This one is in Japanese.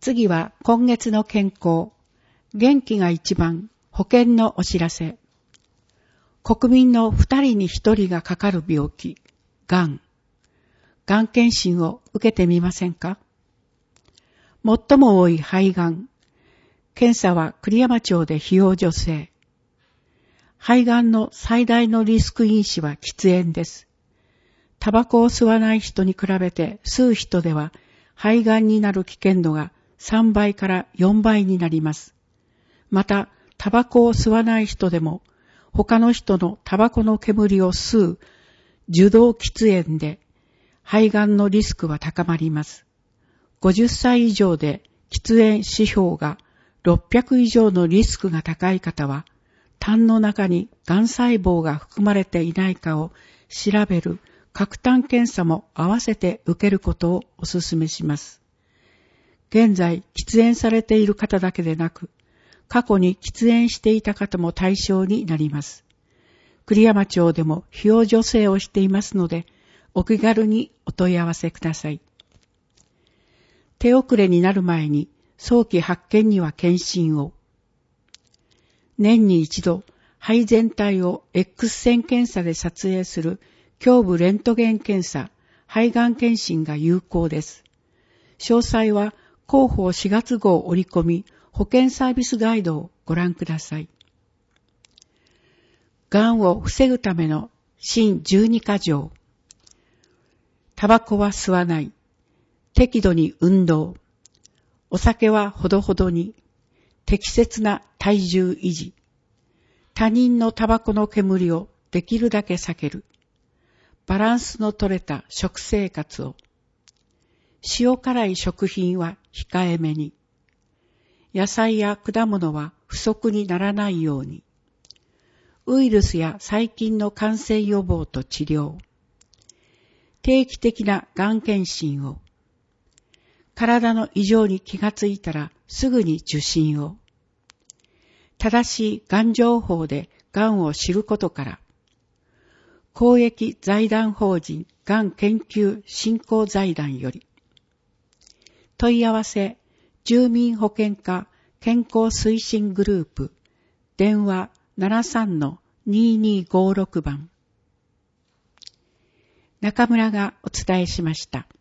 次は今月の健康、元気が一番、保険のお知らせ。国民の2人に1人がかかる病気、がん。がん検診を受けてみませんか？最も多い肺がん。検査は栗山町で費用助成。肺がんの最大のリスク因子は喫煙です。タバコを吸わない人に比べて吸う人では肺がんになる危険度が3倍から4倍になります。また、タバコを吸わない人でも他の人のタバコの煙を吸う受動喫煙で肺がんのリスクは高まります。50歳以上で喫煙指標が600以上のリスクが高い方は、痰の中にがん細胞が含まれていないかを調べる核痰検査も合わせて受けることをお勧めします。現在、喫煙されている方だけでなく、過去に喫煙していた方も対象になります。栗山町でも費用助成をしていますので、お気軽にお問い合わせください。手遅れになる前に早期発見には検診を。年に一度、肺全体を X 線検査で撮影する胸部レントゲン検査、肺がん検診が有効です。詳細は広報4月号折り込み保険サービスガイドをご覧ください。がんを防ぐための新12か条。タバコは吸わない。適度に運動。お酒はほどほどに。適切な体重維持。他人のタバコの煙をできるだけ避ける。バランスの取れた食生活を。塩辛い食品は控えめに。野菜や果物は不足にならないように。ウイルスや細菌の感染予防と治療。定期的ながん検診を。体の異常に気がついたらすぐに受診を。正しいがん情報でがんを知ることから。公益財団法人がん研究振興財団より。問い合わせ、住民保険課健康推進グループ、電話 73-2256 番。中村がお伝えしました。